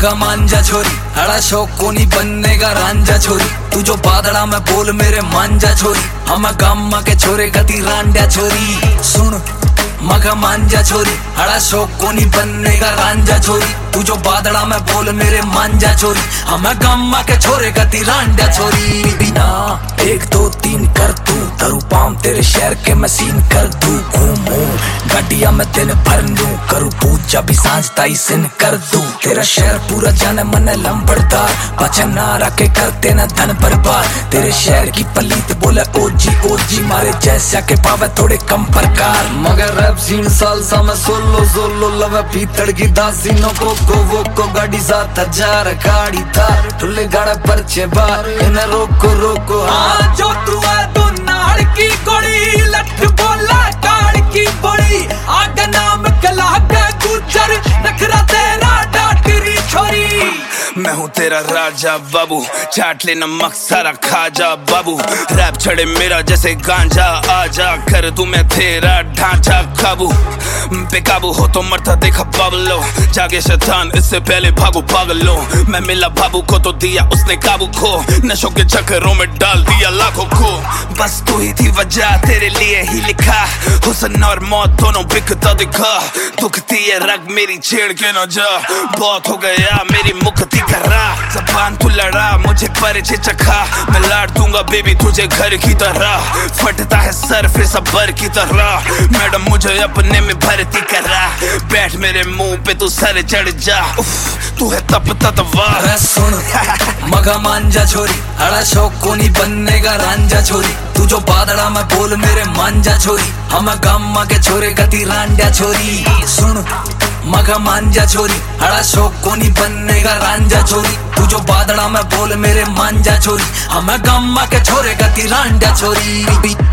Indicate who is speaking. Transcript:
Speaker 1: मगा मांझा छोरी, हड़ा शौक को नहीं बनने का रांझा छोरी। तू जो बादड़ा में बोल मेरे मांझा छोरी, हम गामा के छोरे गति रांझा छोरी। सुन मगा मांझा छोरी, हड़ा शौक को नहीं बनने का रांझा छोरी। तू जो बादड़ा में बोल मेरे मांझा छोरी, हम गामा के छोरे गति रांझा छोरी। बिना 1 2 3 कर तू धरू पाम तेरे शहर के मसीन कर तू। घूमू गड्डिया में दिन भर लू, करू पूजा भी सांझ ताई सिन कर दू। तेरा शहर पूरा जाने मन लंबड़दार, बचन ना रखे करते न धन बर्बाद। तेरे शहर की पलीत बोले ओजी ओजी, मारे जैसा के पावे थोड़े कम प्रकार। मगर रैप सीन सालसा में सोलो सोलो लवे पीतड़ की दासीनों को वो को गाड़ी 7000 गाड़ी था ठुले गाड़ा परचे बार इन्हें रोको रोको। हाँ जो तू है तो नाड़ की गोड़ी लठ बोला काड़ की बड़ी आग नाम कला के गुजर नखरा तेरा डाटरी छोरी।
Speaker 2: मैं हूँ तेरा राजा बाबू, चाट ले नमक सारा खा जा बाबू। रैप छड़े मेरा जैसे गांजा, आजा कर दूं मैं तेरा ढांचा काबू। बेकाबू हो तो मरता देखा बाबलो, जागे शैतान इससे पहले भागो पागलो। मैं मिला बाबू को तो दिया उसने काबू को, नशों के चक्करों में डाल दिया लाखों को। बस तू ही थी वजह तेरे लिए ही लिखा, हुस्न और मौत दोनों बिकता दिखा। दुखती है रग मेरी छेड़ के न जा, बहुत हो गया मेरी मुक्ति करा। जबान तू लड़ा मुझे परिचय चखा, मैं लाड़ दूंगा बेबी तुझे घर की तरह। फटता है सर फिर सबर की तरह, मैडम मुझे अपने में भर्ती करा। बैठ मेरे मुंह पे तू सर चढ़ जा, तू है तपता तवा।
Speaker 1: सुन मगा मांझा छोरी, हड़ा शौक को नहीं बनने का रांझा छोरी। तू जो बादड़ा में बोल मेरे मांझा छोरी, हम गामा के छोरे गति रांझा छोरी। सुन मगा मांझा छोरी, हड़ा शौक को नहीं बनने का रांझा छोरी। तू जो बादड़ा में बोल मेरे मांझा छोरी, हम गामा के छोरे गति रांझा छोरी।